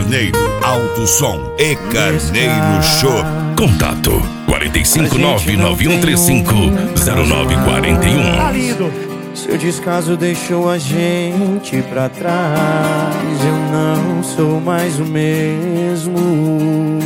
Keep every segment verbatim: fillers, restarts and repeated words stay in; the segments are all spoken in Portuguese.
Carneiro, Alto Som e Carneiro Show. Contato quarenta e cinco, nove nove um três cinco, zero nove quatro um. Seu descaso deixou a gente pra trás. Eu não sou mais o mesmo.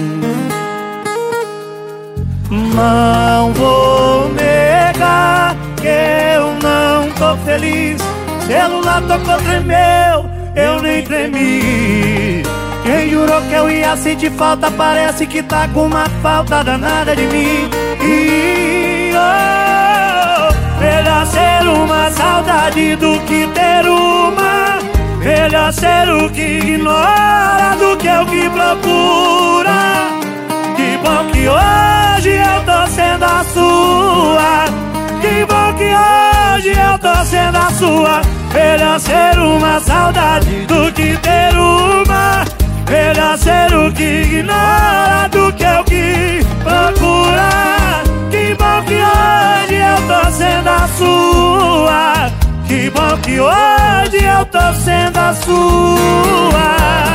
Não vou negar que eu não tô feliz. Celular tocou, tremeu, eu nem tremi. Quem jurou que eu ia sentir falta parece que tá com uma falta danada de mim. E, oh, melhor ser uma saudade do que ter uma. Melhor ser o que ignora do que o que procura. Que bom que hoje eu tô sendo a sua. Que bom que hoje eu tô sendo a sua. Melhor ser uma saudade do que ter uma. Melhor ser o que ignora do que o que procura. Que bom que hoje eu tô sendo a sua. Que bom que hoje eu tô sendo a sua.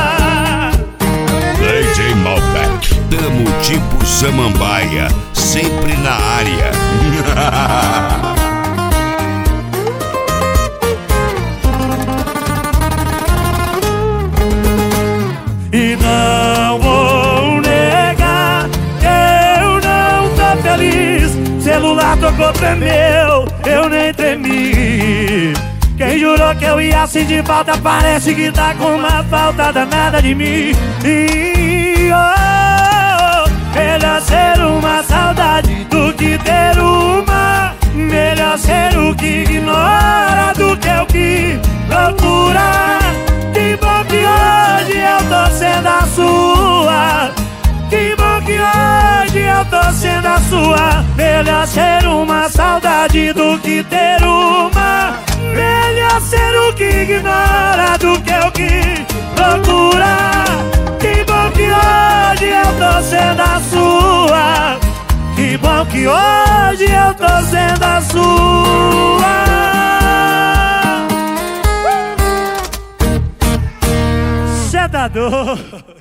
D J Malbec, tamo tipo Samambaia, sempre na área. E não vou negar que eu não tô feliz. Celular tocou, tremeu, eu nem tremi. Quem jurou que eu ia sentir falta parece que tá com uma falta danada de mim. E, oh, melhor ser uma saudade do que ter uma. Melhor ser o que ignora do que o que procura. Que bom que hoje eu tô sendo a sua. Que bom que hoje eu tô sendo a sua. Melhor ser uma saudade do que ter uma. Melhor ser o que ignora do que o que procura. Que bom que hoje eu tô sendo a sua. Que bom que hoje eu tô sendo a sua. Cê tá doido?